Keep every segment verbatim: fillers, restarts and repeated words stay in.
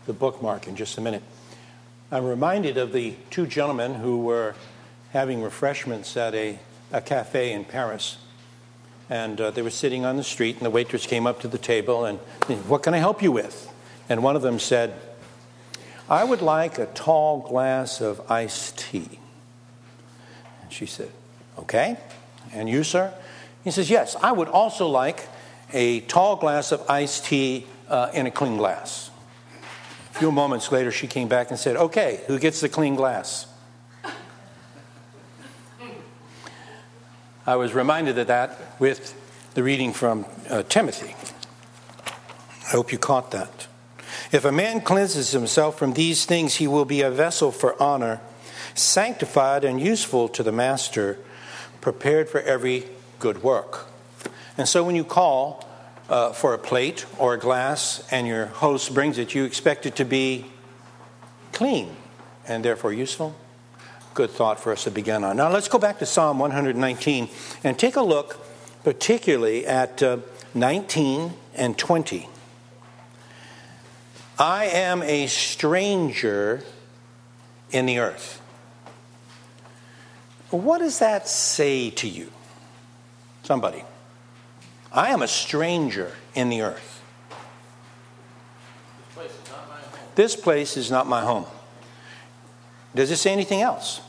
the bookmark in just a minute. I'm reminded of the two gentlemen who were having refreshments at a, a cafe in Paris. And uh, they were sitting on the street, and the waitress came up to the table and, "What can I help you with?" And one of them said, "I would like a tall glass of iced tea." And she said, "Okay. And you, sir?" He says, "Yes, I would also like a tall glass of iced tea uh, in a clean glass." A few moments later, she came back and said, "Okay, who gets the clean glass?" I was reminded of that with the reading from uh, Timothy. I hope you caught that. If a man cleanses himself from these things, he will be a vessel for honor, sanctified and useful to the master, prepared for every good work. And so when you call uh, for a plate or a glass and your host brings it, you expect it to be clean and therefore useful. Good thought for us to begin on. Now let's go back to Psalm one nineteen and take a look particularly at uh, nineteen and twenty. I am a stranger in the earth. What does that say to you? Somebody. I am a stranger in the earth. This place is not my home. This place is not my home. Does it say anything else?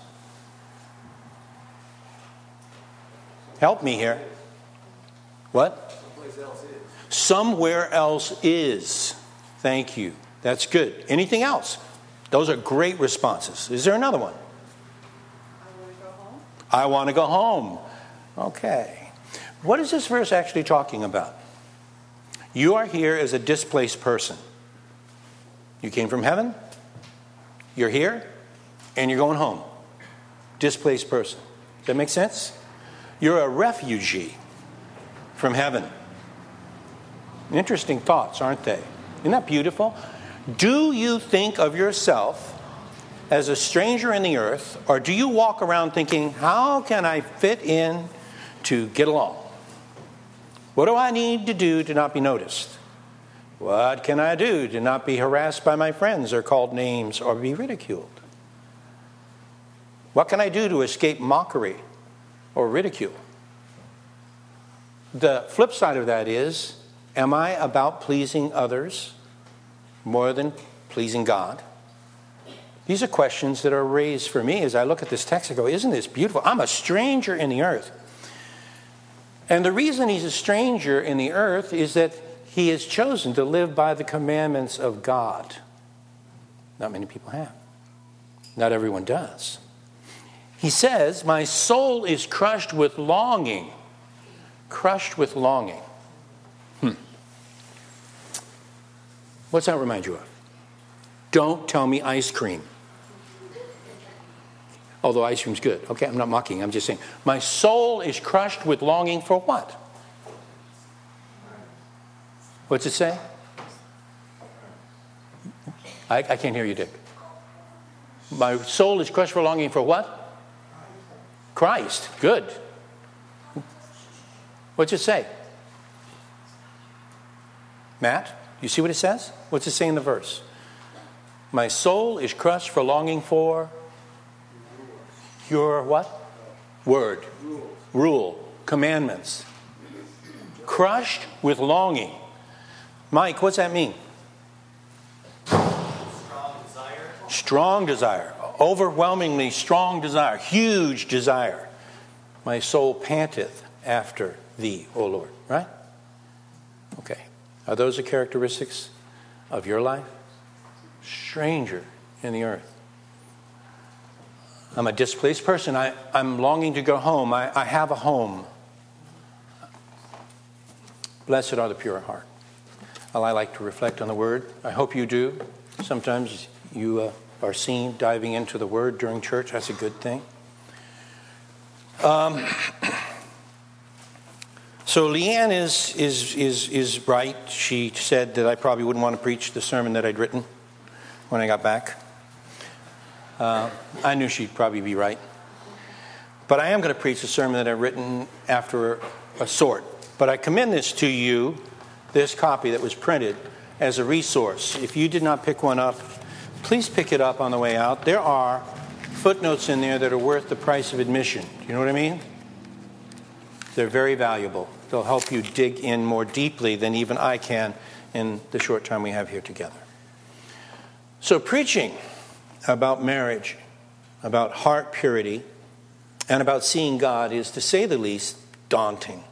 Help me here. What? Someplace else is. Somewhere else is. Thank you. That's good. Anything else? Those are great responses. Is there another one? I want to go home. I want to go home. Okay. What is this verse actually talking about? You are here as a displaced person. You came from heaven. You're here. And you're going home. Displaced person. Does that make sense? You're a refugee from heaven. Interesting thoughts, aren't they? Isn't that beautiful? Do you think of yourself as a stranger in the earth, or do you walk around thinking, how can I fit in to get along? What do I need to do to not be noticed? What can I do to not be harassed by my friends or called names or be ridiculed? What can I do to escape mockery or ridicule? The flip side of that is, am I about pleasing others more than pleasing God? These are questions that are raised for me as I look at this text and go, isn't this beautiful? I'm a stranger in the earth. And the reason he's a stranger in the earth is that he has chosen to live by the commandments of God. Not many people have. Not everyone does. He says, my soul is crushed with longing. Crushed with longing. Hmm. What's that remind you of? Don't tell me ice cream. Although ice cream's good. Okay, I'm not mocking. I'm just saying. My soul is crushed with longing for what? What's it say? I, I can't hear you, Dick. My soul is crushed for longing for what? Christ. Good. What's it say? Matt, you see what it says? What's it say in the verse? My soul is crushed for longing for your what? Word. Rules. Rule. Commandments. Crushed with longing. Mike, what's that mean? Strong desire. Strong desire. Overwhelmingly strong desire. Huge desire. My soul panteth after thee, O Lord. Right? Okay. Are those the characteristics of your life? Stranger in the earth. I'm a displaced person. I, I'm longing to go home. I, I have a home. Blessed are the pure in heart. Well, I like to reflect on the Word. I hope you do. Sometimes you uh, are seen diving into the Word during church. That's a good thing. Um, so Leanne is, is, is, is right. She said that I probably wouldn't want to preach the sermon that I'd written when I got back. Uh, I knew she'd probably be right. But I am going to preach a sermon that I've written after a sort. But I commend this to you, this copy that was printed, as a resource. If you did not pick one up, please pick it up on the way out. There are footnotes in there that are worth the price of admission. Do you know what I mean? They're very valuable. They'll help you dig in more deeply than even I can in the short time we have here together. So preaching about marriage, about heart purity, and about seeing God is, to say the least, daunting.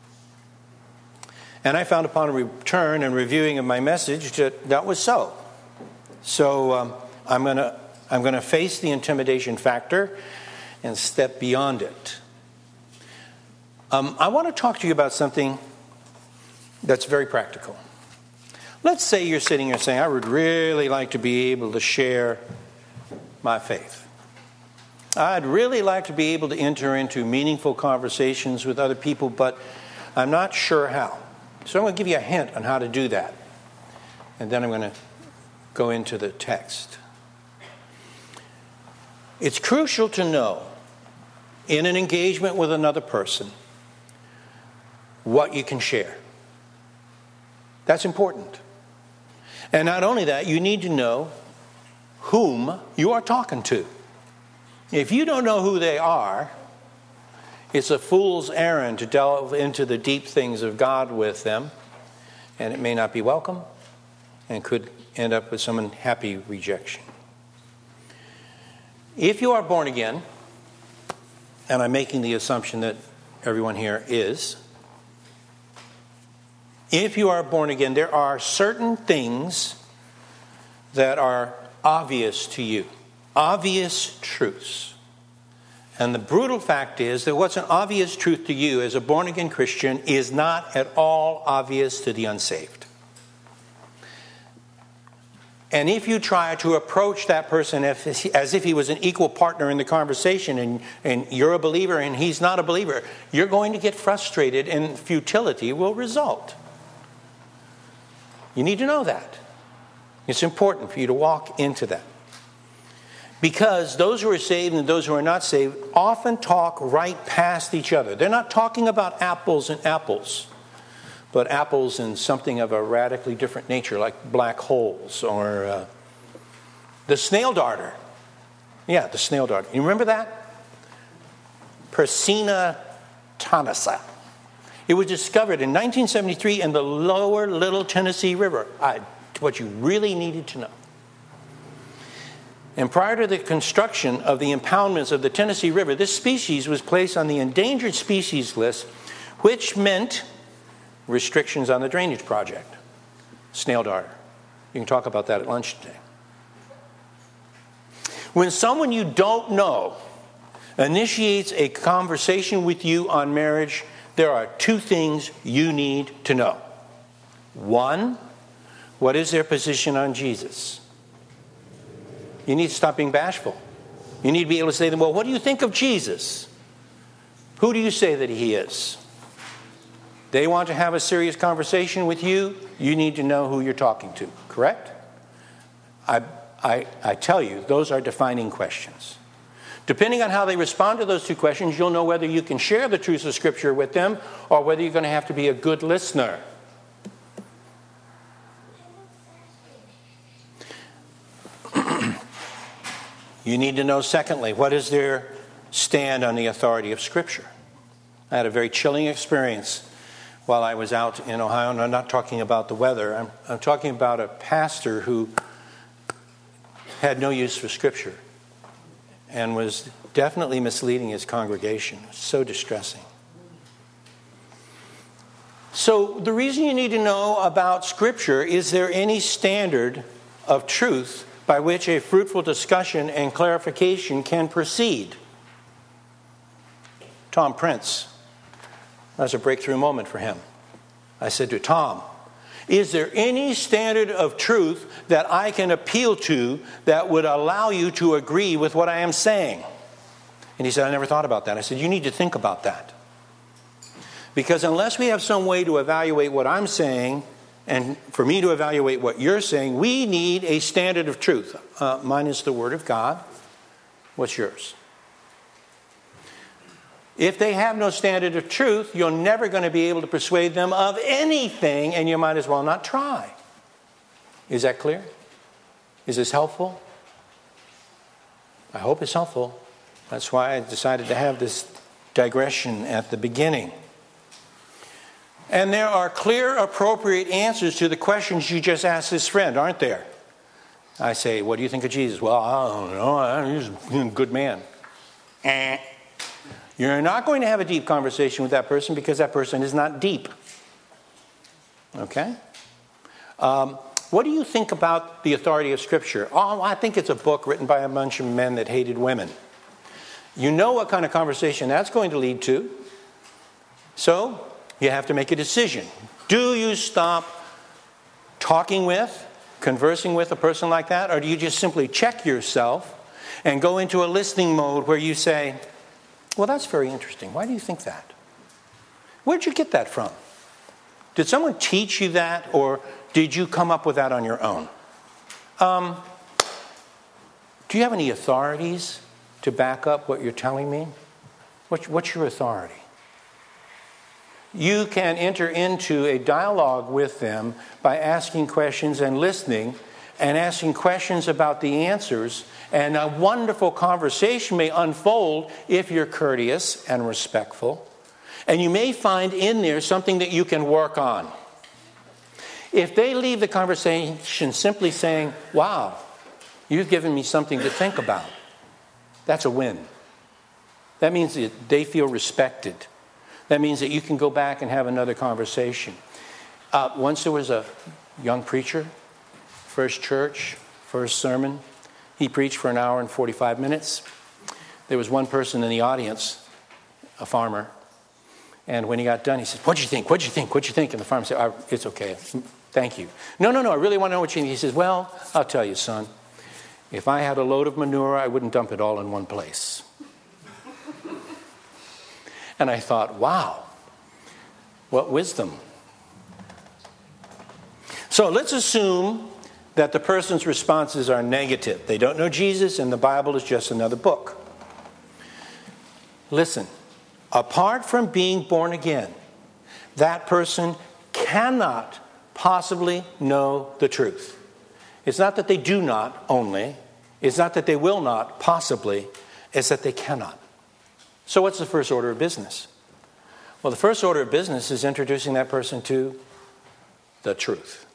And I found upon a return and reviewing of my message that that was so. So um, I'm going to I'm going to face the intimidation factor and step beyond it. Um, I want to talk to you about something that's very practical. Let's say you're sitting here saying, I would really like to be able to share my faith. I'd really like to be able to enter into meaningful conversations with other people, but I'm not sure how. So I'm going to give you a hint on how to do that. And then I'm going to go into the text. It's crucial to know in an engagement with another person what you can share. That's important. And not only that, you need to know whom you are talking to. If you don't know who they are, it's a fool's errand to delve into the deep things of God with them, and it may not be welcome and could end up with some unhappy rejection. If you are born again, and I'm making the assumption that everyone here is, if you are born again, there are certain things that are obvious to you, obvious truths. And the brutal fact is that what's an obvious truth to you as a born-again Christian is not at all obvious to the unsaved. And if you try to approach that person as if he was an equal partner in the conversation and, and you're a believer and he's not a believer, you're going to get frustrated and futility will result. You need to know that. It's important for you to walk into that. Because those who are saved and those who are not saved often talk right past each other. They're not talking about apples and apples, but apples in something of a radically different nature, like black holes or uh, the snail darter. Yeah, the snail darter. You remember that? Persina tanasa. It was discovered in nineteen seventy-three in the lower Little Tennessee River. I, what you really needed to know. And prior to the construction of the impoundments of the Tennessee River, this species was placed on the endangered species list, which meant restrictions on the drainage project. Snail darter. You can talk about that at lunch today. When someone you don't know initiates a conversation with you on marriage, there are two things you need to know. One, what is their position on Jesus? You need to stop being bashful. You need to be able to say to them, well, what do you think of Jesus? Who do you say that he is? They want to have a serious conversation with you. You need to know who you're talking to. Correct? I, I, I tell you, those are defining questions. Depending on how they respond to those two questions, you'll know whether you can share the truths of Scripture with them or whether you're going to have to be a good listener. You need to know, secondly, what is their stand on the authority of Scripture? I had a very chilling experience while I was out in Ohio, and I'm not talking about the weather. I'm, I'm talking about a pastor who had no use for Scripture and was definitely misleading his congregation. It was so distressing. So the reason you need to know about Scripture, is there any standard of truth by which a fruitful discussion and clarification can proceed? Tom Prince, that was a breakthrough moment for him. I said to Tom, is there any standard of truth that I can appeal to that would allow you to agree with what I am saying? And he said, I never thought about that. I said, you need to think about that. Because unless we have some way to evaluate what I'm saying, and for me to evaluate what you're saying, we need a standard of truth. Uh, mine is the Word of God. What's yours? If they have no standard of truth, you're never going to be able to persuade them of anything, and you might as well not try. Is that clear? Is this helpful? I hope it's helpful. That's why I decided to have this digression at the beginning. And there are clear, appropriate answers to the questions you just asked this friend, aren't there? I say, what do you think of Jesus? Well, I don't know. He's a good man. Eh. You're not going to have a deep conversation with that person because that person is not deep. Okay? Um, what do you think about the authority of Scripture? Oh, I think it's a book written by a bunch of men that hated women. You know what kind of conversation that's going to lead to. So, you have to make a decision. Do you stop talking with, conversing with a person like that, or do you just simply check yourself and go into a listening mode where you say, well, that's very interesting. Why do you think that? Where'd you get that from? Did someone teach you that, or did you come up with that on your own? Um, do you have any authorities to back up what you're telling me? What's, what's your authority? You can enter into a dialogue with them by asking questions and listening and asking questions about the answers, and a wonderful conversation may unfold if you're courteous and respectful. And you may find in there something that you can work on. If they leave the conversation simply saying, wow, you've given me something to think about, that's a win. That means that they feel respected. That means that you can go back and have another conversation. Uh, once there was a young preacher, first church, first sermon. He preached for an hour and forty-five minutes. There was one person in the audience, a farmer. And when he got done, he said, what'd you think? What'd you think? What'd you think? And the farmer said, oh, it's okay. Thank you. No, no, no, I really want to know what you think. He says, well, I'll tell you, son. If I had a load of manure, I wouldn't dump it all in one place. And I thought, wow, what wisdom. So let's assume that the person's responses are negative. They don't know Jesus, and the Bible is just another book. Listen, apart from being born again, that person cannot possibly know the truth. It's not that they do not only. It's not that they will not possibly. It's that they cannot. So what's the first order of business? Well, the first order of business is introducing that person to the truth.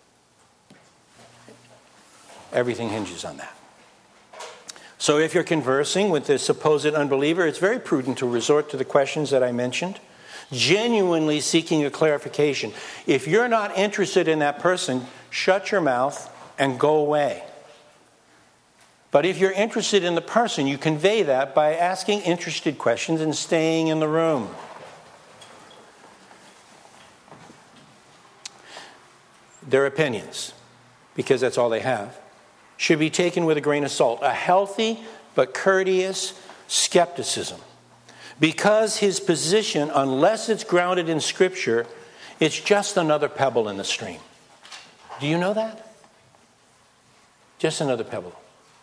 Everything hinges on that. So if you're conversing with this supposed unbeliever, it's very prudent to resort to the questions that I mentioned, genuinely seeking a clarification. If you're not interested in that person, shut your mouth and go away. But if you're interested in the person, you convey that by asking interested questions and staying in the room. Their opinions, because that's all they have, should be taken with a grain of salt. A healthy but courteous skepticism. Because his position, unless it's grounded in Scripture, it's just another pebble in the stream. Do you know that? Just another pebble.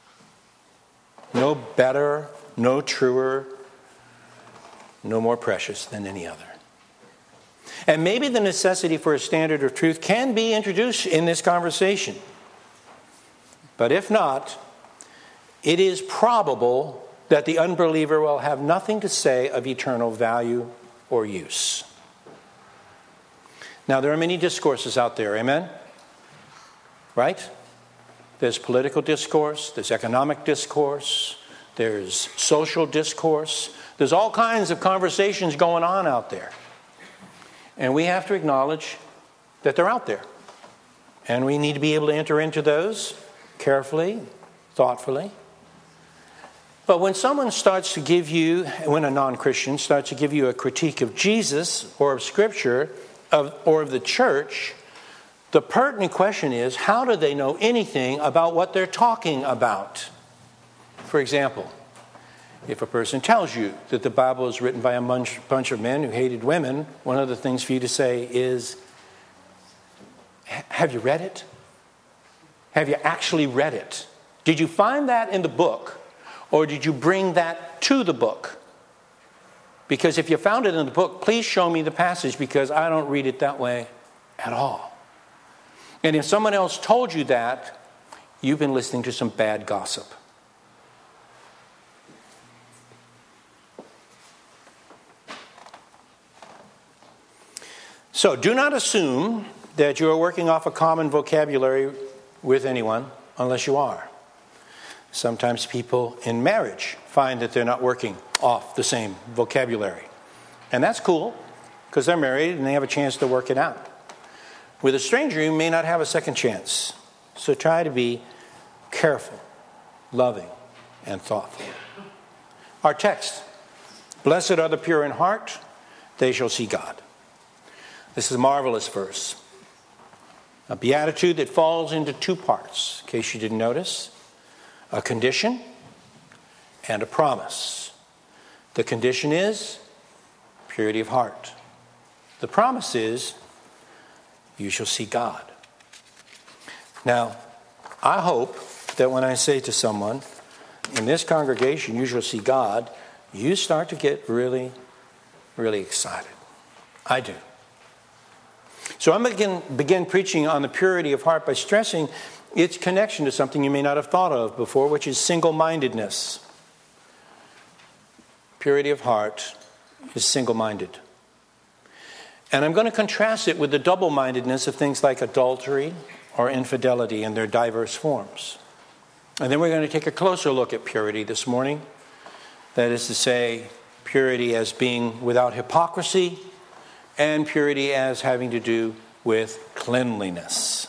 No better, no truer, no more precious than any other. And maybe the necessity for a standard of truth can be introduced in this conversation. But if not, it is probable that the unbeliever will have nothing to say of eternal value or use. Now, there are many discourses out there, amen? Right? There's political discourse, there's economic discourse, there's social discourse. There's all kinds of conversations going on out there. And we have to acknowledge that they're out there. And we need to be able to enter into those carefully, thoughtfully. But when someone starts to give you, when a non-Christian starts to give you a critique of Jesus or of Scripture of, or of the church, the pertinent question is, how do they know anything about what they're talking about? For example, if a person tells you that the Bible is written by a bunch, bunch of men who hated women, one of the things for you to say is, have you read it? Have you actually read it? Did you find that in the book, or did you bring that to the book? Because if you found it in the book, please show me the passage, because I don't read it that way at all. And if someone else told you that, you've been listening to some bad gossip. So do not assume that you are working off a common vocabulary with anyone unless you are. Sometimes people in marriage find that they're not working off the same vocabulary. And that's cool, because they're married and they have a chance to work it out. With a stranger, you may not have a second chance. So try to be careful, loving, and thoughtful. Our text: blessed are the pure in heart, they shall see God. This is a marvelous verse. A beatitude that falls into two parts, in case you didn't notice. A condition and a promise. The condition is purity of heart. The promise is you shall see God. Now, I hope that when I say to someone, in this congregation you shall see God, you start to get really, really excited. I do. So I'm going to begin, begin preaching on the purity of heart by stressing its connection to something you may not have thought of before, which is single-mindedness. Purity of heart is single-minded. And I'm going to contrast it with the double-mindedness of things like adultery or infidelity in their diverse forms. And then we're going to take a closer look at purity this morning. That is to say, purity as being without hypocrisy, and purity as having to do with cleanliness.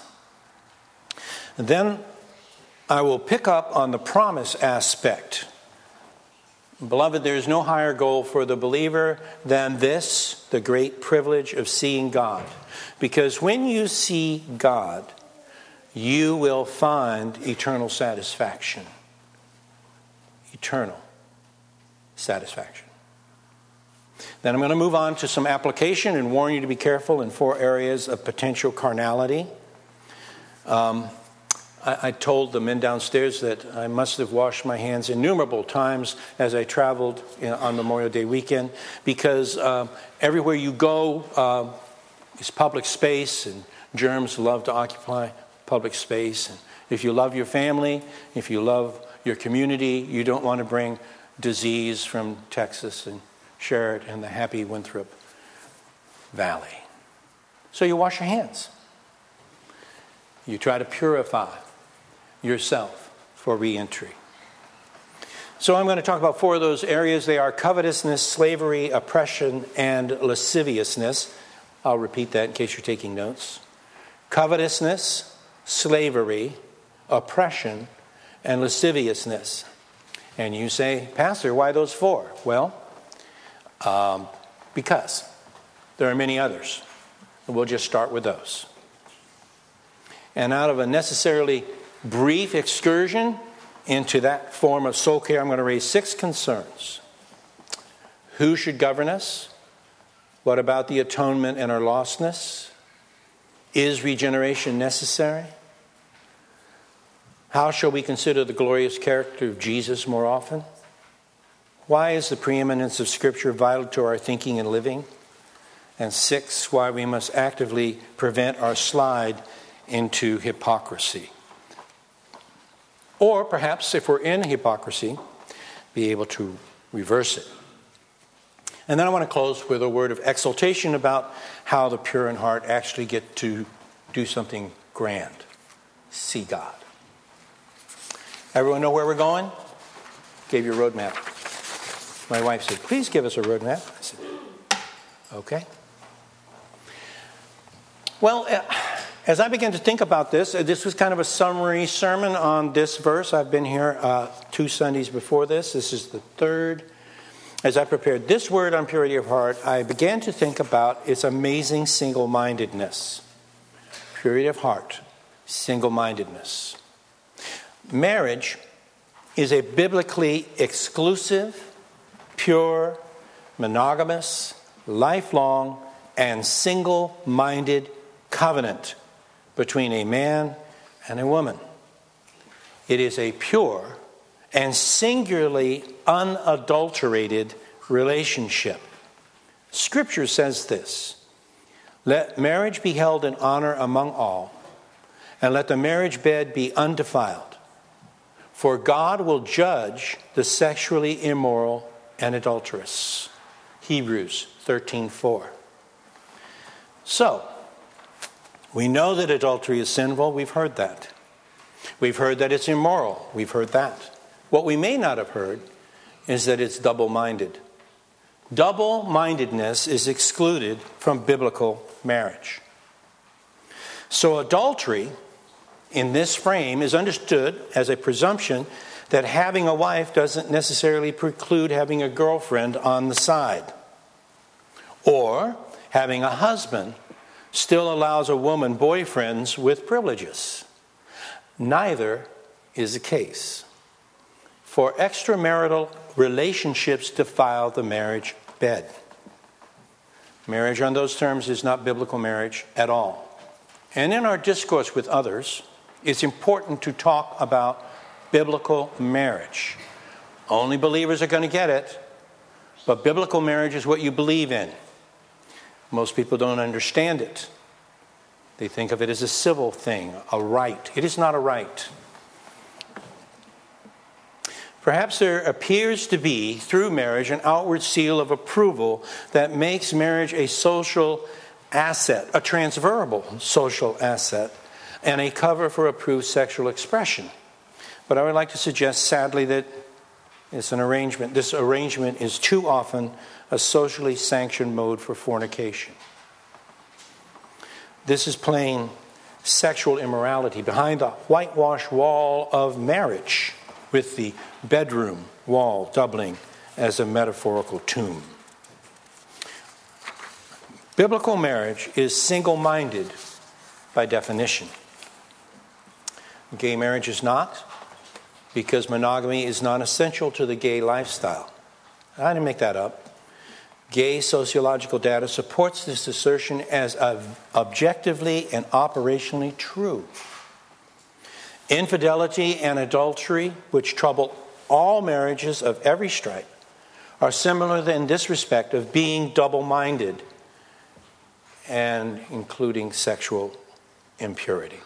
Then I will pick up on the promise aspect. Beloved, there is no higher goal for the believer than this, the great privilege of seeing God. Because when you see God, you will find eternal satisfaction. Eternal satisfaction. Then I'm going to move on to some application and warn you to be careful in four areas of potential carnality. Um, I, I told the men downstairs that I must have washed my hands innumerable times as I traveled in, on Memorial Day weekend, because um, everywhere you go uh, is public space, and germs love to occupy public space. And if you love your family, if you love your community, you don't want to bring disease from Texas and share it in the happy Winthrop Valley. So you wash your hands. You try to purify yourself for re-entry. So I'm going to talk about four of those areas. They are covetousness, slavery, oppression, and lasciviousness. I'll repeat that in case you're taking notes. Covetousness, slavery, oppression, and lasciviousness. And you say, Pastor, why those four? Well, Um, because there are many others. We'll just start with those. And out of a necessarily brief excursion into that form of soul care, I'm going to raise six concerns. Who should govern us? What about the atonement and our lostness? Is regeneration necessary? How shall we consider the glorious character of Jesus more often? Why is the preeminence of Scripture vital to our thinking and living? And six, why we must actively prevent our slide into hypocrisy. Or perhaps, if we're in hypocrisy, be able to reverse it. And then I want to close with a word of exaltation about how the pure in heart actually get to do something grand. See God. Everyone know where we're going? Gave you a roadmap. My wife said, please give us a roadmap. I said, okay. Well, as I began to think about this, this was kind of a summary sermon on this verse. I've been here uh, two Sundays before this. This is the third. As I prepared this word on purity of heart, I began to think about its amazing single-mindedness. Purity of heart, single-mindedness. Marriage is a biblically exclusive, pure, monogamous, lifelong, and single-minded covenant between a man and a woman. It is a pure and singularly unadulterated relationship. Scripture says this: let marriage be held in honor among all, and let the marriage bed be undefiled. For God will judge the sexually immoral and adulterous. Hebrews thirteen four. So, we know that adultery is sinful. We've heard that. We've heard that it's immoral. We've heard that. What we may not have heard is that it's double-minded. Double-mindedness is excluded from biblical marriage. So adultery in this frame is understood as a presumption that having a wife doesn't necessarily preclude having a girlfriend on the side. Or having a husband still allows a woman boyfriends with privileges. Neither is the case. For extramarital relationships defile the marriage bed. Marriage on those terms is not biblical marriage at all. And in our discourse with others, it's important to talk about biblical marriage. Only believers are going to get it, but biblical marriage is what you believe in. Most people don't understand it. They think of it as a civil thing, a right. It is not a right. Perhaps there appears to be, through marriage, an outward seal of approval that makes marriage a social asset, a transferable social asset, and a cover for approved sexual expression. But I would like to suggest, sadly, that it's an arrangement. This arrangement is too often a socially sanctioned mode for fornication. This is plain sexual immorality behind the whitewashed wall of marriage, with the bedroom wall doubling as a metaphorical tomb. Biblical marriage is single-minded by definition. Gay marriage is not, because monogamy is non-essential to the gay lifestyle. I didn't make that up. Gay sociological data supports this assertion as objectively and operationally true. Infidelity and adultery, which trouble all marriages of every stripe, are similar in this respect of being double-minded and including sexual impurity.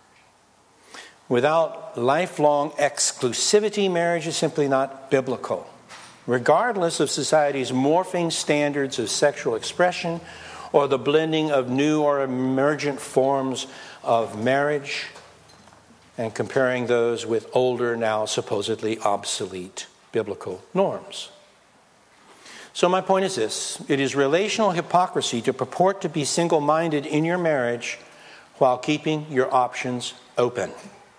Without lifelong exclusivity, marriage is simply not biblical. Regardless of society's morphing standards of sexual expression or the blending of new or emergent forms of marriage, and comparing those with older, now supposedly obsolete biblical norms. So my point is this: it is relational hypocrisy to purport to be single-minded in your marriage while keeping your options open.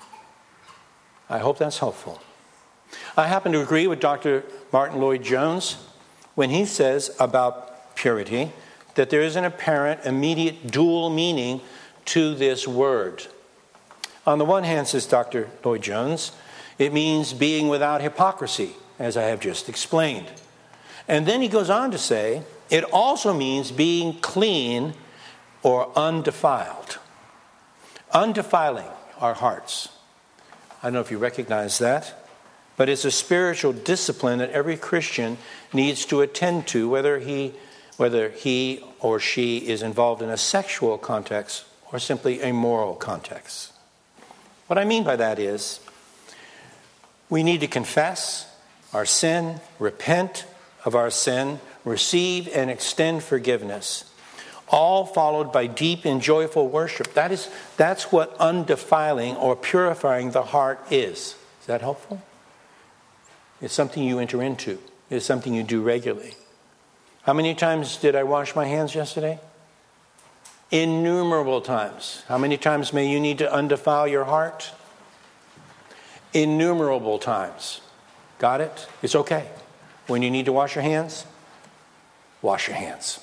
I hope that's helpful. I happen to agree with Doctor Martin Lloyd-Jones when he says about purity that there is an apparent, immediate dual meaning to this word. On the one hand, says Doctor Lloyd-Jones, it means being without hypocrisy, as I have just explained. And then he goes on to say, it also means being clean or undefiled. Undefiling our hearts. I don't know if you recognize that, but it's a spiritual discipline that every Christian needs to attend to, whether he, whether he or she is involved in a sexual context or simply a moral context. What I mean by that is, we need to confess our sin, repent of our sin, receive and extend forgiveness, all followed by deep and joyful worship. That is, that's what undefiling or purifying the heart is. Is that helpful? It's something you enter into. It's something you do regularly. How many times did I wash my hands yesterday? Innumerable times. How many times may you need to undefile your heart? Innumerable times. Got it? It's okay. When you need to wash your hands, wash your hands.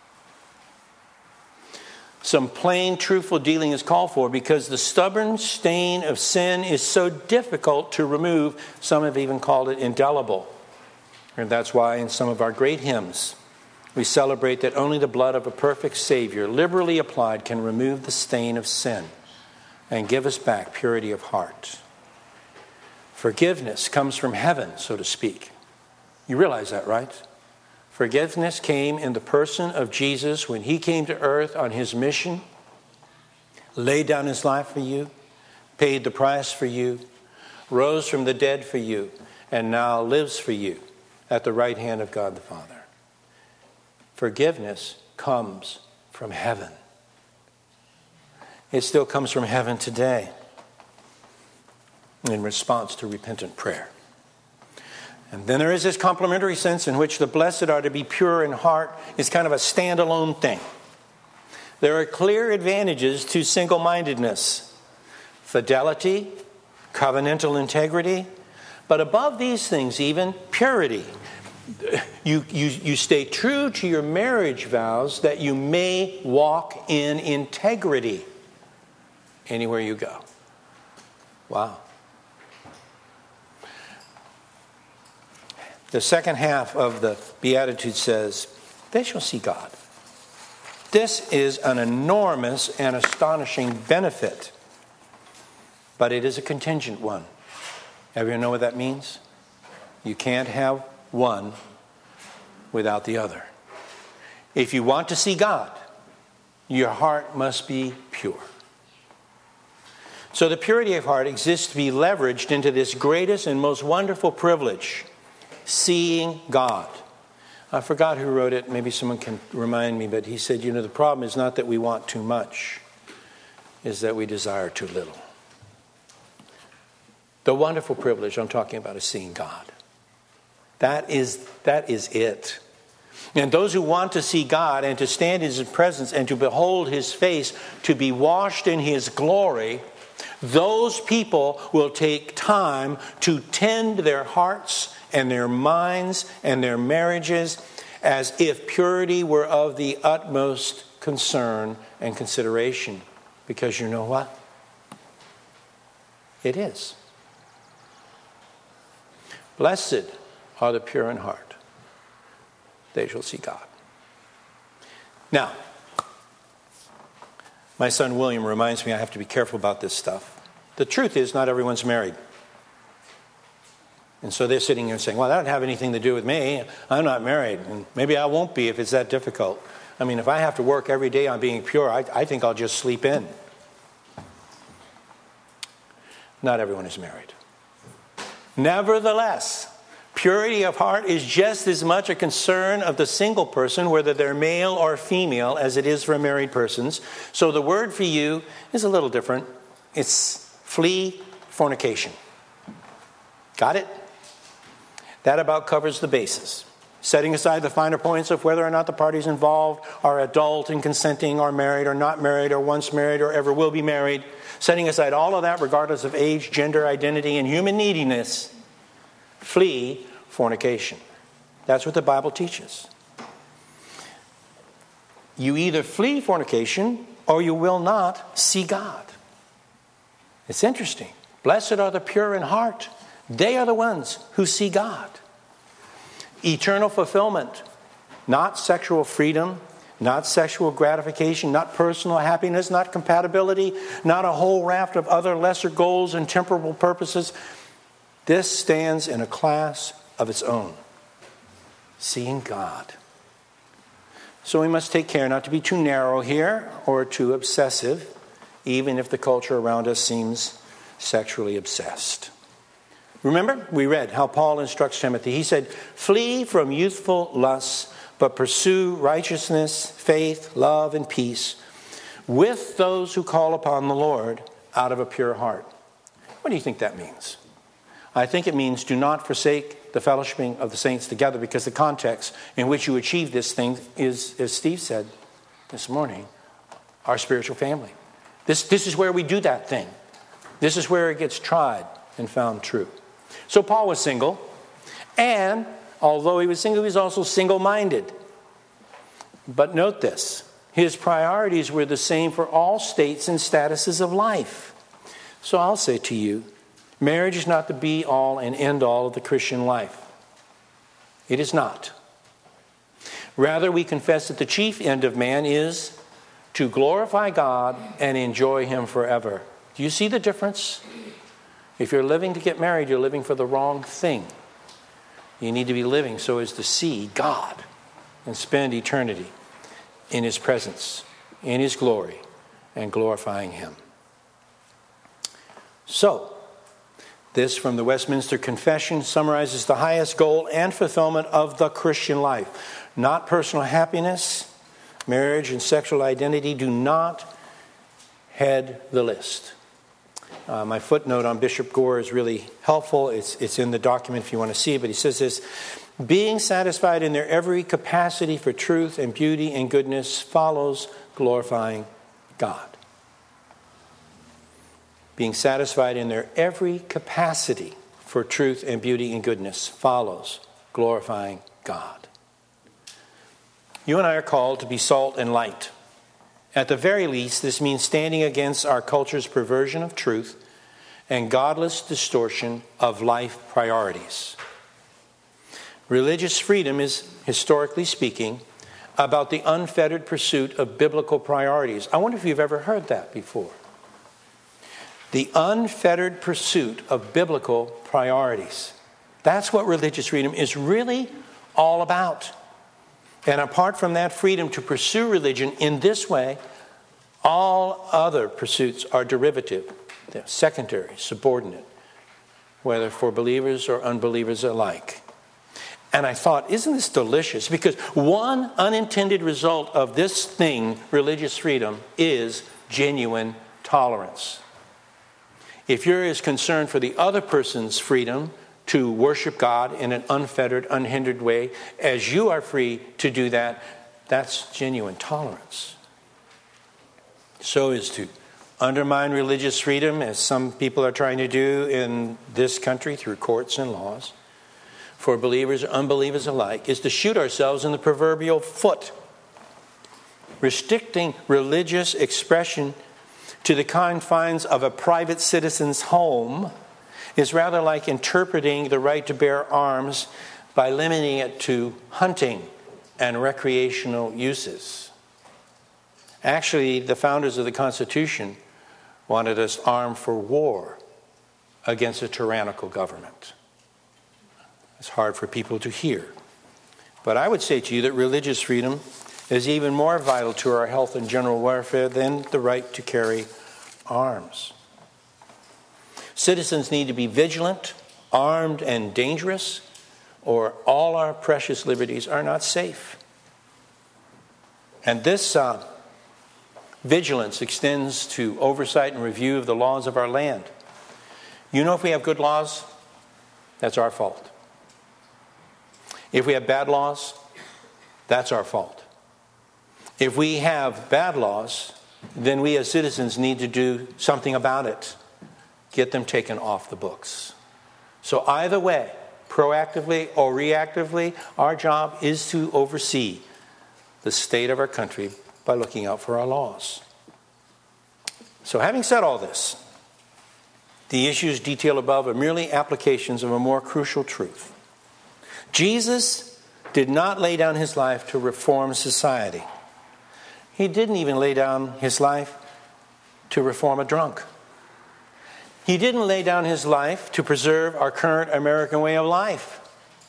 Some plain, truthful dealing is called for because the stubborn stain of sin is so difficult to remove. Some have even called it indelible. And that's why in some of our great hymns, we celebrate that only the blood of a perfect Savior, liberally applied, can remove the stain of sin and give us back purity of heart. Forgiveness comes from heaven, so to speak. You realize that, right? Forgiveness came in the person of Jesus when he came to earth on his mission, laid down his life for you, paid the price for you, rose from the dead for you, and now lives for you at the right hand of God the Father. Forgiveness comes from heaven. It still comes from heaven today in response to repentant prayer. And then there is this complementary sense in which the blessed are to be pure in heart. It's kind of a standalone thing. There are clear advantages to single-mindedness: fidelity, covenantal integrity, but above these things even, purity. You, you, you stay true to your marriage vows that you may walk in integrity anywhere you go. Wow. The second half of the Beatitude says, they shall see God. This is an enormous and astonishing benefit, but it is a contingent one. Everyone know what that means? You can't have one without the other. If you want to see God, your heart must be pure. So the purity of heart exists to be leveraged into this greatest and most wonderful privilege: seeing God. I forgot who wrote it. Maybe someone can remind me. But he said, you know, the problem is not that we want too much, is that we desire too little. The wonderful privilege I'm talking about is seeing God. That is, that is it. And those who want to see God and to stand in His presence and to behold His face, to be washed in His glory, those people will take time to tend their hearts and their minds and their marriages as if purity were of the utmost concern and consideration. Because you know what? It is. Blessed are the pure in heart. They shall see God. Now, my son William reminds me I have to be careful about this stuff. The truth is, not everyone's married. And so they're sitting here saying, well, that doesn't have anything to do with me. I'm not married. And maybe I won't be if it's that difficult. I mean, if I have to work every day on being pure, I, I think I'll just sleep in. Not everyone is married. Nevertheless, purity of heart is just as much a concern of the single person, whether they're male or female, as it is for married persons. So the word for you is a little different. It's flee fornication. Got it? That about covers the bases. Setting aside the finer points of whether or not the parties involved are adult and consenting, or married or not married, or once married or ever will be married. Setting aside all of that regardless of age, gender, identity, and human neediness, flee fornication. That's what the Bible teaches. You either flee fornication or you will not see God. It's interesting. Blessed are the pure in heart. They are the ones who see God. Eternal fulfillment, not sexual freedom, not sexual gratification, not personal happiness, not compatibility, not a whole raft of other lesser goals and temporal purposes. This stands in a class of its own. Seeing God. So we must take care not to be too narrow here or too obsessive, even if the culture around us seems sexually obsessed. Remember, we read how Paul instructs Timothy. He said, flee from youthful lusts, but pursue righteousness, faith, love, and peace with those who call upon the Lord out of a pure heart. What do you think that means? I think it means do not forsake the fellowshipping of the saints together, because the context in which you achieve this thing is, as Steve said this morning, our spiritual family. This, this is where we do that thing. This is where it gets tried and found true. So Paul was single, and although he was single, he was also single-minded. But note this, his priorities were the same for all states and statuses of life. So I'll say to you, marriage is not the be-all and end-all of the Christian life. It is not. Rather, we confess that the chief end of man is to glorify God and enjoy Him forever. Do you see the difference? If you're living to get married, you're living for the wrong thing. You need to be living so as to see God and spend eternity in His presence, in His glory, and glorifying Him. So, this from the Westminster Confession summarizes the highest goal and fulfillment of the Christian life. Not personal happiness, marriage and sexual identity do not head the list. Uh, my footnote on Bishop Gore is really helpful. It's, it's in the document if you want to see it, but he says this: being satisfied in their every capacity for truth and beauty and goodness follows glorifying God. Being satisfied in their every capacity for truth and beauty and goodness follows glorifying God. You and I are called to be salt and light. At the very least, this means standing against our culture's perversion of truth and godless distortion of life priorities. Religious freedom is, historically speaking, about the unfettered pursuit of biblical priorities. I wonder if you've ever heard that before. The unfettered pursuit of biblical priorities. That's what religious freedom is really all about. And apart from that freedom to pursue religion in this way, all other pursuits are derivative. They're secondary, subordinate, whether for believers or unbelievers alike. And I thought, isn't this delicious? Because one unintended result of this thing, religious freedom, is genuine tolerance. If you're as concerned for the other person's freedom to worship God in an unfettered, unhindered way as you are free to do that, that's genuine tolerance. So is to undermine religious freedom, as some people are trying to do in this country through courts and laws, for believers or unbelievers alike, is to shoot ourselves in the proverbial foot. Restricting religious expression to the confines of a private citizen's home is rather like interpreting the right to bear arms by limiting it to hunting and recreational uses. Actually, the founders of the Constitution wanted us armed for war against a tyrannical government. It's hard for people to hear. But I would say to you that religious freedom is even more vital to our health and general welfare than the right to carry arms. Citizens need to be vigilant, armed, and dangerous, or all our precious liberties are not safe. And this uh, vigilance extends to oversight and review of the laws of our land. You know, if we have good laws, that's our fault. If we have bad laws, that's our fault. If we have bad laws, then we as citizens need to do something about it. Get them taken off the books. So either way, proactively or reactively, our job is to oversee the state of our country by looking out for our laws. So having said all this, the issues detailed above are merely applications of a more crucial truth. Jesus did not lay down his life to reform society. He didn't even lay down his life to reform a drunk. He didn't lay down his life to preserve our current American way of life,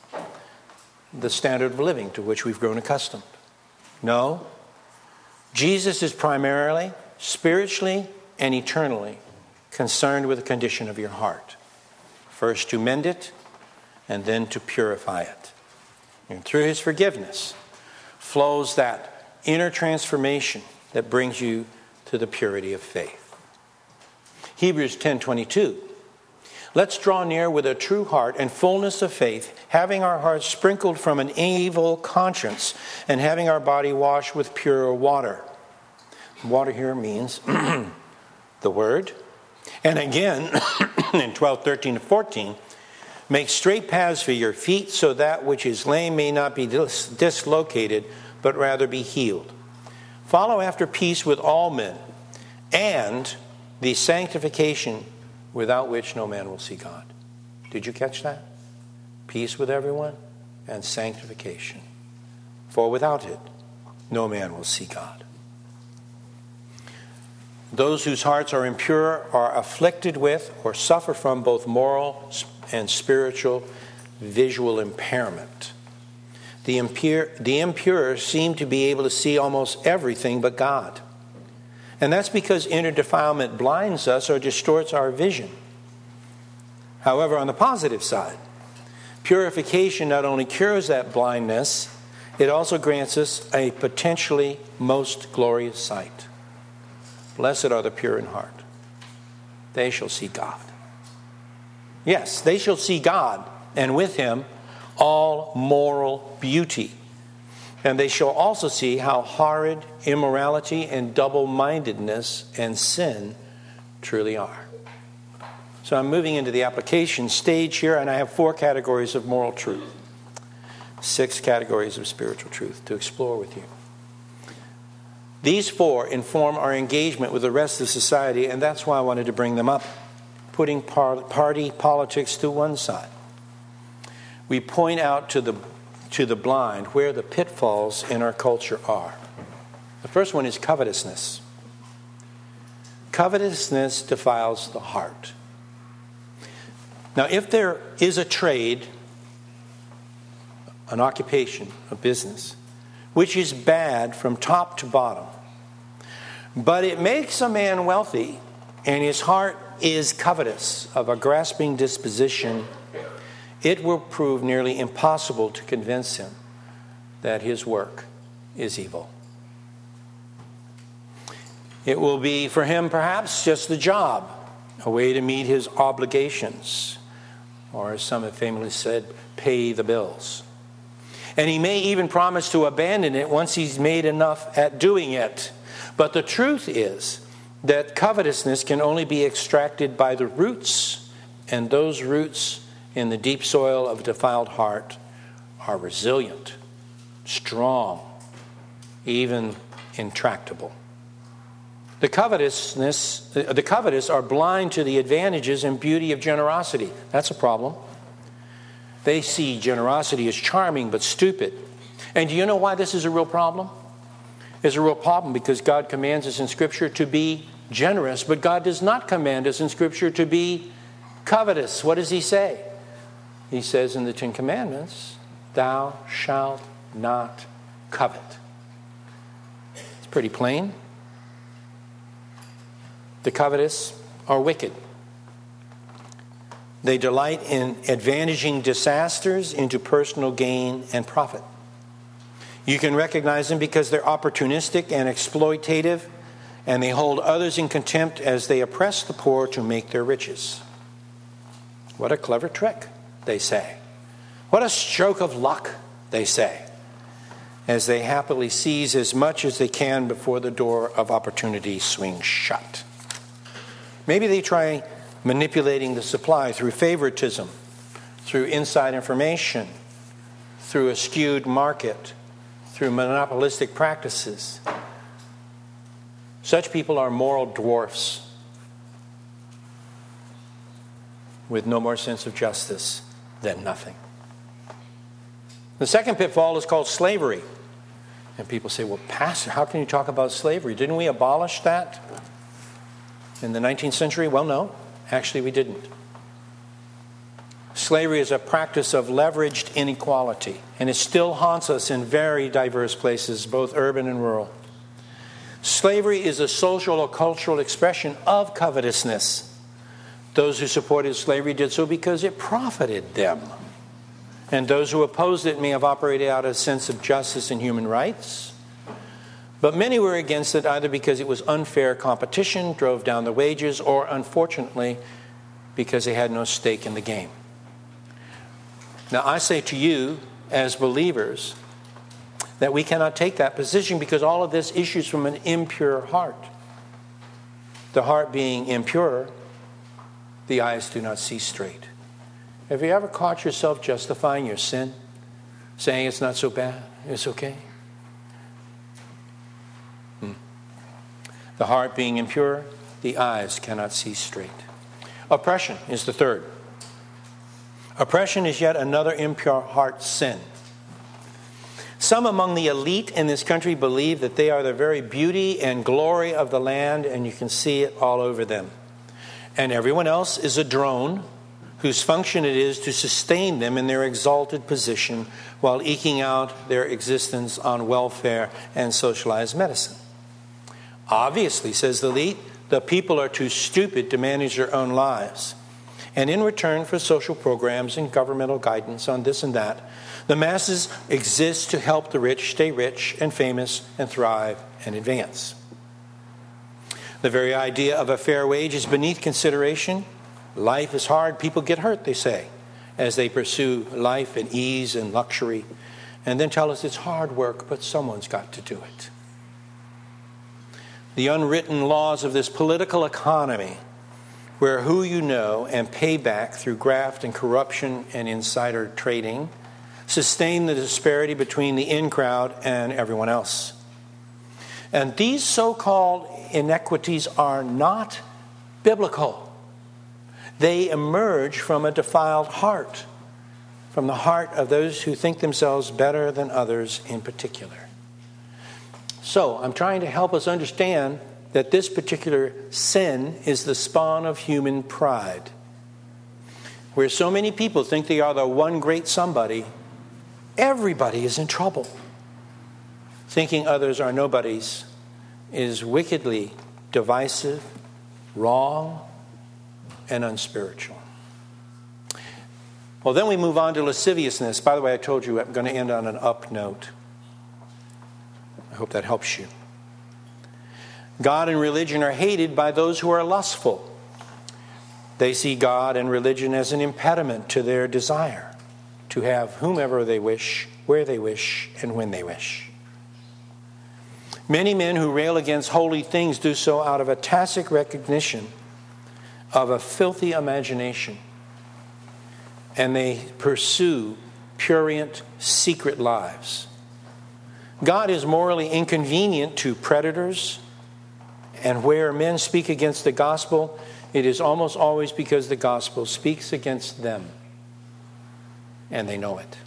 the standard of living to which we've grown accustomed. No, Jesus is primarily, spiritually, and eternally concerned with the condition of your heart. First to mend it, and then to purify it. And through his forgiveness flows that inner transformation that brings you to the purity of faith. Hebrews ten twenty-two. Let's draw near with a true heart and fullness of faith, having our hearts sprinkled from an evil conscience and having our body washed with pure water. Water here means the word. And again, in twelve thirteen to fourteen, make straight paths for your feet so that which is lame may not be dis- dislocated, but rather be healed. Follow after peace with all men, and the sanctification without which no man will see God. Did you catch that? Peace with everyone and sanctification. For without it, no man will see God. Those whose hearts are impure are afflicted with or suffer from both moral and spiritual visual impairment. The impure, the impure seem to be able to see almost everything but God. And that's because inner defilement blinds us or distorts our vision. However, on the positive side, purification not only cures that blindness, it also grants us a potentially most glorious sight. Blessed are the pure in heart. They shall see God. Yes, they shall see God, and with him all moral beauty. And they shall also see how horrid immorality and double-mindedness and sin truly are. So I'm moving into the application stage here, and I have four categories of moral truth. Six categories of spiritual truth to explore with you. These four inform our engagement with the rest of society, and that's why I wanted to bring them up. Putting party politics to one side. We point out to the, to the blind where the pitfalls in our culture are. The first one is covetousness. Covetousness defiles the heart. Now, if there is a trade, an occupation, a business, which is bad from top to bottom, but it makes a man wealthy and his heart is covetous, of a grasping disposition, it will prove nearly impossible to convince him that his work is evil. It will be for him perhaps just a job, a way to meet his obligations, or as some have famously said, pay the bills. And he may even promise to abandon it once he's made enough at doing it. But the truth is that covetousness can only be extracted by the roots, and those roots in the deep soil of a defiled heart are resilient, strong, even intractable. The covetousness, the covetous are blind to the advantages and beauty of generosity. That's a problem. They see generosity as charming but stupid. And do you know why this is a real problem? It's a real problem because God commands us in Scripture to be generous, but God does not command us in Scripture to be covetous. What does he say? He says in the Ten Commandments, thou shalt not covet. It's pretty plain. The covetous are wicked. They delight in advantaging disasters into personal gain and profit. You can recognize them because they're opportunistic and exploitative, and they hold others in contempt as they oppress the poor to make their riches. What a clever trick, they say. What a stroke of luck, they say, as they happily seize as much as they can before the door of opportunity swings shut. Maybe they try manipulating the supply through favoritism, through inside information, through a skewed market, through monopolistic practices. Such people are moral dwarfs with no more sense of justice than nothing. The second pitfall is called slavery. And people say, well, Pastor, how can you talk about slavery? Didn't we abolish that in the nineteenth century? Well, no, actually we didn't. Slavery is a practice of leveraged inequality, and it still haunts us in very diverse places, both urban and rural. Slavery is a social or cultural expression of covetousness. Those who supported slavery did so because it profited them. And those who opposed it may have operated out of a sense of justice and human rights. But many were against it either because it was unfair competition, drove down the wages, or unfortunately, because they had no stake in the game. Now, I say to you, as believers, that we cannot take that position because all of this issues from an impure heart. The heart being impure, the eyes do not see straight. Have you ever caught yourself justifying your sin? Saying it's not so bad, it's okay? Hmm. The heart being impure, the eyes cannot see straight. Oppression is the third. Oppression is yet another impure heart sin. Some among the elite in this country believe that they are the very beauty and glory of the land, and you can see it all over them. And everyone else is a drone whose function it is to sustain them in their exalted position while eking out their existence on welfare and socialized medicine. Obviously, says the elite, the people are too stupid to manage their own lives. And in return for social programs and governmental guidance on this and that, the masses exist to help the rich stay rich and famous and thrive and advance. The very idea of a fair wage is beneath consideration. Life is hard. People get hurt, they say, as they pursue life and ease and luxury, and then tell us it's hard work, but someone's got to do it. The unwritten laws of this political economy, where who you know and pay back through graft and corruption and insider trading, sustain the disparity between the in crowd and everyone else. And these so-called inequities are not biblical. They emerge from a defiled heart, from the heart of those who think themselves better than others in particular. So, I'm trying to help us understand that this particular sin is the spawn of human pride. Where so many people think they are the one great somebody, everybody is in trouble. Thinking others are nobodies is wickedly divisive, wrong, and unspiritual. Well, then we move on to lasciviousness. By the way, I told you I'm going to end on an up note. I hope that helps you. God and religion are hated by those who are lustful. They see God and religion as an impediment to their desire to have whomever they wish, where they wish, and when they wish. Many men who rail against holy things do so out of a tacit recognition of a filthy imagination, and they pursue prurient, secret lives. God is morally inconvenient to predators, and where men speak against the gospel, it is almost always because the gospel speaks against them, and they know it.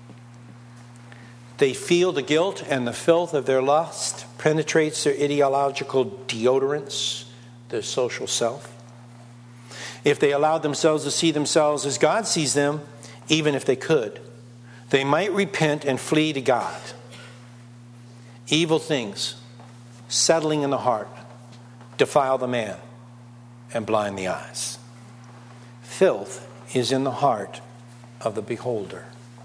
They feel the guilt and the filth of their lust penetrates their ideological deodorants, their social self. If they allowed themselves to see themselves as God sees them, even if they could, they might repent and flee to God. Evil things, settling in the heart, defile the man and blind the eyes. Filth is in the heart of the beholder.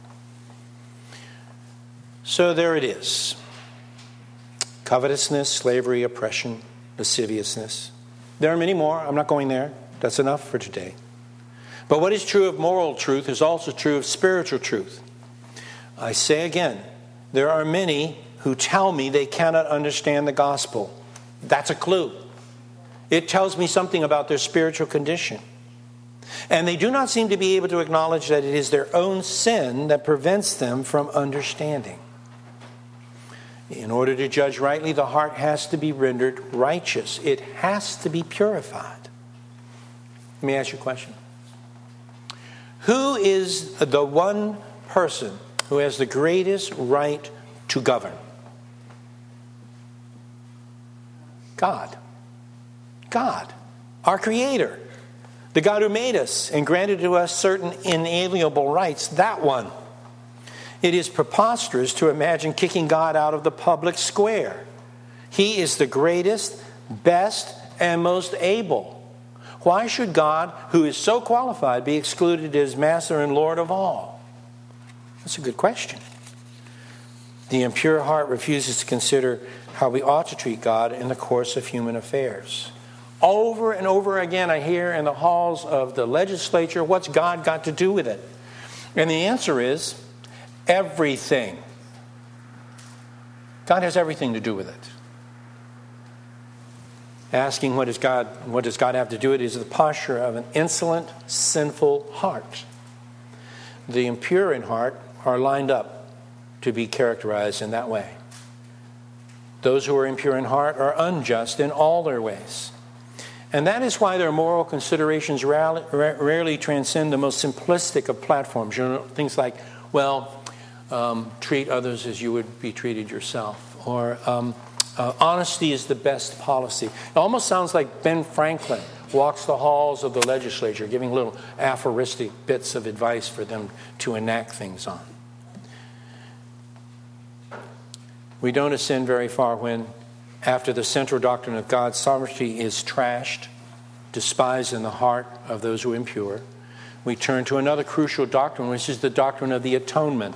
So there it is. Covetousness, slavery, oppression, lasciviousness. There are many more. I'm not going there. That's enough for today. But what is true of moral truth is also true of spiritual truth. I say again, there are many who tell me they cannot understand the gospel. That's a clue. It tells me something about their spiritual condition. And they do not seem to be able to acknowledge that it is their own sin that prevents them from understanding. In order to judge rightly, the heart has to be rendered righteous. It has to be purified. Let me ask you a question. Who is the one person who has the greatest right to govern? God. God, our Creator. The God who made us and granted to us certain inalienable rights. That one. It is preposterous to imagine kicking God out of the public square. He is the greatest, best, and most able. Why should God, who is so qualified, be excluded as Master and Lord of all? That's a good question. The impure heart refuses to consider how we ought to treat God in the course of human affairs. Over and over again, I hear in the halls of the legislature, what's God got to do with it? And the answer is everything. God has everything to do with it. Asking what does God, what does God have to do with it is the posture of an insolent, sinful heart. The impure in heart are lined up to be characterized in that way. Those who are impure in heart are unjust in all their ways. And that is why their moral considerations rarely transcend the most simplistic of platforms. You know, things like, well, um, treat others as you would be treated yourself. Or um, uh, honesty is the best policy. It almost sounds like Ben Franklin walks the halls of the legislature, giving little aphoristic bits of advice for them to enact things on. We don't ascend very far when, after the central doctrine of God's sovereignty is trashed, despised in the heart of those who are impure, we turn to another crucial doctrine, which is the doctrine of the atonement.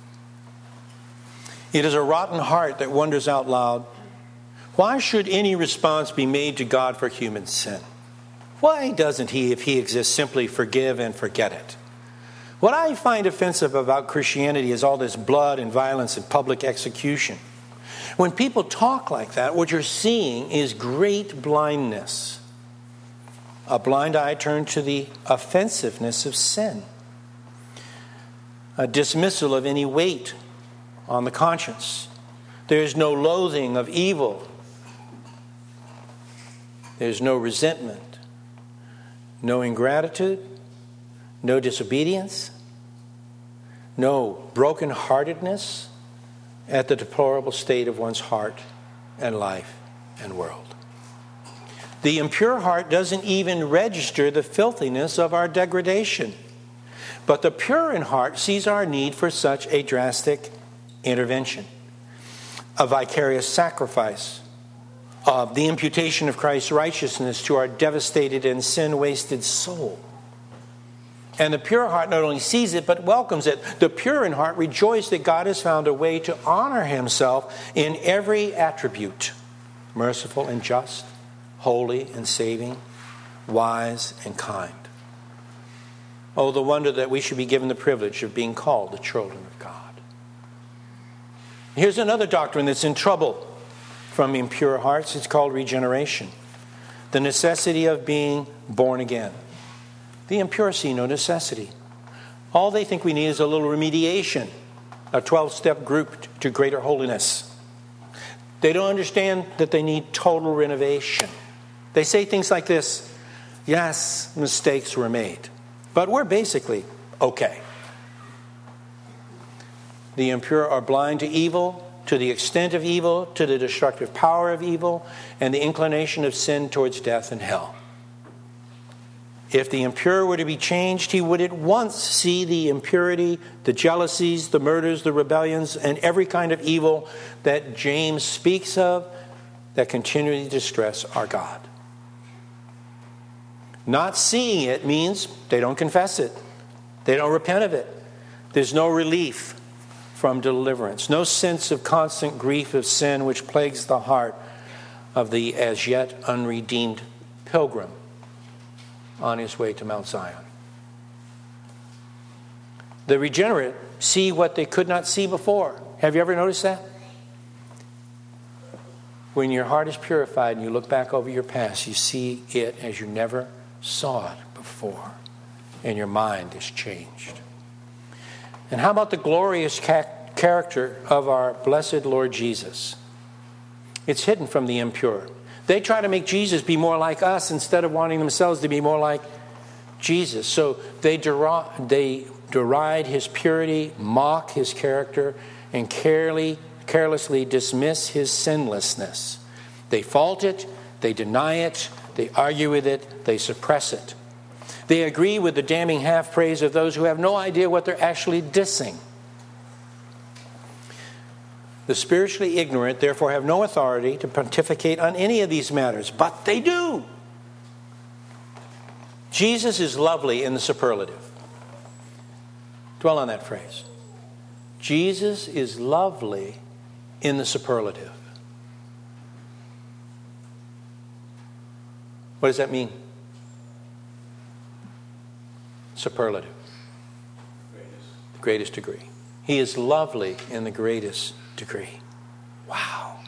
It is a rotten heart that wonders out loud, why should any response be made to God for human sin? Why doesn't he, if he exists, simply forgive and forget it? What I find offensive about Christianity is all this blood and violence and public execution. When people talk like that, what you're seeing is great blindness. A blind eye turned to the offensiveness of sin. A dismissal of any weight on the conscience. There is no loathing of evil. There's no resentment. No ingratitude. No disobedience. No brokenheartedness at the deplorable state of one's heart and life and world. The impure heart doesn't even register the filthiness of our degradation. But the pure in heart sees our need for such a drastic intervention, a vicarious sacrifice, of the imputation of Christ's righteousness to our devastated and sin-wasted soul. And the pure heart not only sees it, but welcomes it. The pure in heart rejoice that God has found a way to honor himself in every attribute, merciful and just, holy and saving, wise and kind. Oh, the wonder that we should be given the privilege of being called the children of God. Here's another doctrine that's in trouble from impure hearts. It's called regeneration. The necessity of being born again. The impure see no necessity. All they think we need is a little remediation, a twelve-step group to greater holiness. They don't understand that they need total renovation. They say things like this, yes, mistakes were made, but we're basically okay. The impure are blind to evil, to the extent of evil, to the destructive power of evil, and the inclination of sin towards death and hell. If the impure were to be changed, he would at once see the impurity, the jealousies, the murders, the rebellions, and every kind of evil that James speaks of that continually distress our God. Not seeing it means they don't confess it. They don't repent of it. There's no relief from deliverance. No sense of constant grief of sin which plagues the heart of the as yet unredeemed pilgrim on his way to Mount Zion. The regenerate see what they could not see before. Have you ever noticed that? When your heart is purified and you look back over your past, you see it as you never saw it before, and your mind is changed. And how about the glorious ca- character of our blessed Lord Jesus? It's hidden from the impure. They try to make Jesus be more like us instead of wanting themselves to be more like Jesus. So they deride, they deride his purity, mock his character, and carelessly, carelessly dismiss his sinlessness. They fault it, they deny it, they argue with it, they suppress it. They agree with the damning half-praise of those who have no idea what they're actually dissing. The spiritually ignorant, therefore, have no authority to pontificate on any of these matters, but they do. Jesus is lovely in the superlative. Dwell on that phrase. Jesus is lovely in the superlative. What does that mean? Superlative. The greatest degree. He is lovely in the greatest degree. Wow.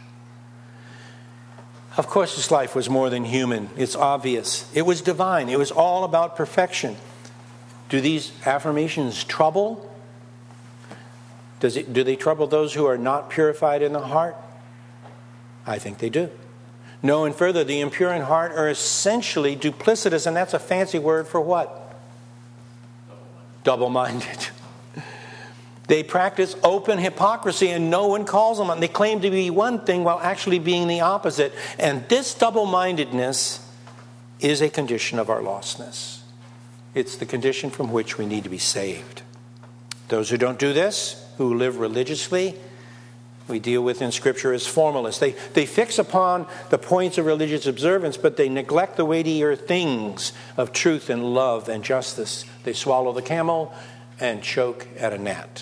Of course, his life was more than human. It's obvious. It was divine. It was all about perfection. Do these affirmations trouble? Does it, do they trouble those who are not purified in the heart? I think they do. No, and further, the impure in heart are essentially duplicitous, and that's a fancy word for what? Double-minded. Double-minded. They practice open hypocrisy, and no one calls them on. They claim to be one thing while actually being the opposite. And this double-mindedness is a condition of our lostness. It's the condition from which we need to be saved. Those who don't do this, who live religiously, we deal with in Scripture as formalists. They, they fix upon the points of religious observance, but they neglect the weightier things of truth and love and justice. They swallow the camel and choke at a gnat.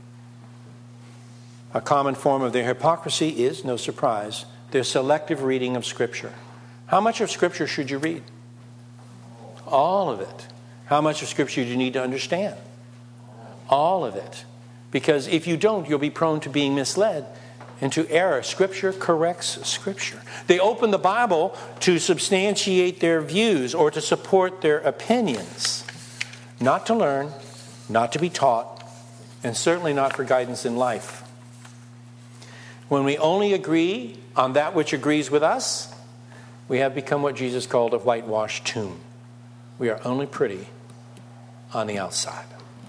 A common form of their hypocrisy is, no surprise, their selective reading of Scripture. How much of Scripture should you read? All of it. How much of Scripture do you need to understand? All of it. Because if you don't, you'll be prone to being misled into error. Scripture corrects Scripture. They open the Bible to substantiate their views or to support their opinions. Not to learn, not to be taught, and certainly not for guidance in life. When we only agree on that which agrees with us, we have become what Jesus called a whitewashed tomb. We are only pretty on the outside.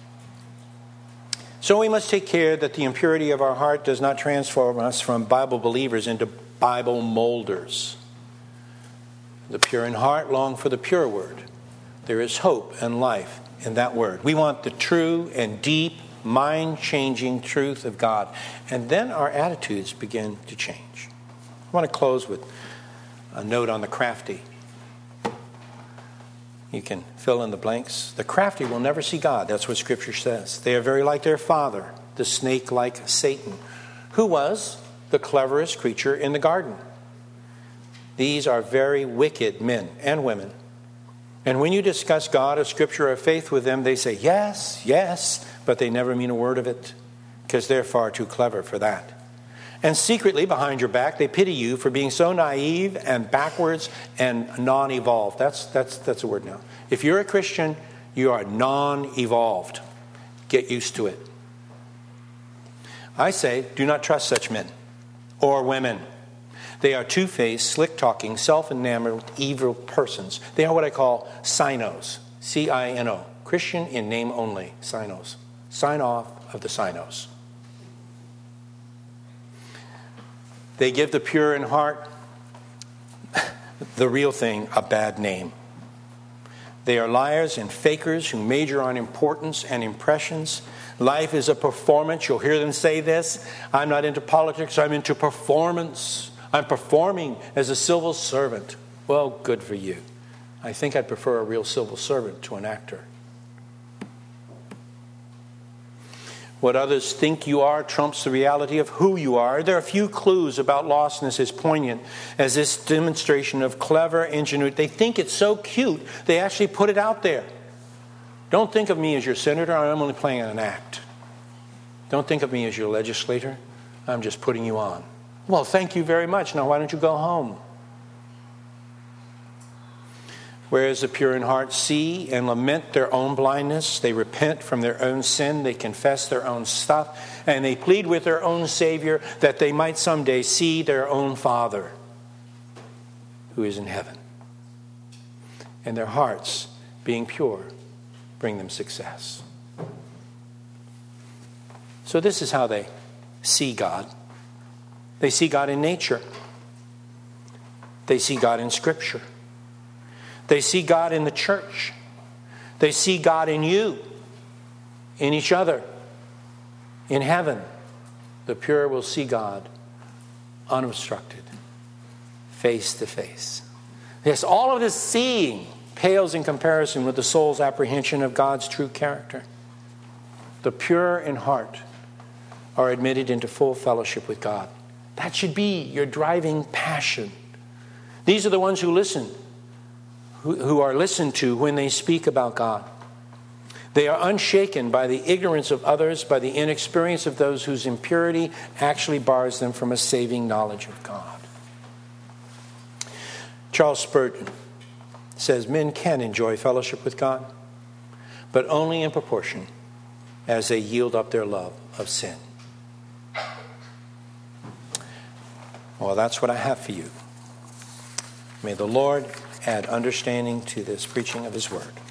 So we must take care that the impurity of our heart does not transform us from Bible believers into Bible molders. The pure in heart long for the pure word. There is hope and life in that word. We want the true and deep, mind-changing truth of God. And then our attitudes begin to change. I want to close with a note on the crafty. You can fill in the blanks. The crafty will never see God. That's what Scripture says. They are very like their father, the snake-like Satan, who was the cleverest creature in the garden. These are very wicked men and women. And when you discuss God or Scripture or faith with them, they say, yes, yes, but they never mean a word of it because they're far too clever for that. And secretly, behind your back, they pity you for being so naive and backwards and non-evolved. That's, that's, that's a word now. If you're a Christian, you are non-evolved. Get used to it. I say, do not trust such men or women. They are two-faced, slick-talking, self-enamored, evil persons. They are what I call sinos. C I N O. Christian in name only. Sinos. Sign off of the sinos. They give the pure in heart, the real thing, a bad name. They are liars and fakers who major on importance and impressions. Life is a performance. You'll hear them say this. I'm not into politics. I'm into performance. I'm performing as a civil servant. Well, good for you. I think I'd prefer a real civil servant to an actor. What others think you are trumps the reality of who you are. There are few clues about lostness as poignant as this demonstration of clever ingenuity. They think it's so cute, they actually put it out there. Don't think of me as your senator. I'm only playing an act. Don't think of me as your legislator. I'm just putting you on. Well, thank you very much. Now, why don't you go home? Whereas the pure in heart see and lament their own blindness, they repent from their own sin, they confess their own stuff, and they plead with their own Savior that they might someday see their own Father who is in heaven. And their hearts, being pure, bring them success. So this is how they see God. They see God in nature. They see God in Scripture. They see God in the church. They see God in you, in each other, in heaven. The pure will see God unobstructed, face to face. Yes, all of this seeing pales in comparison with the soul's apprehension of God's true character. The pure in heart are admitted into full fellowship with God. That should be your driving passion. These are the ones who listen. Who are listened to when they speak about God. They are unshaken by the ignorance of others, by the inexperience of those whose impurity actually bars them from a saving knowledge of God. Charles Spurgeon says men can enjoy fellowship with God, but only in proportion as they yield up their love of sin. Well, that's what I have for you. May the Lord add understanding to this preaching of His word.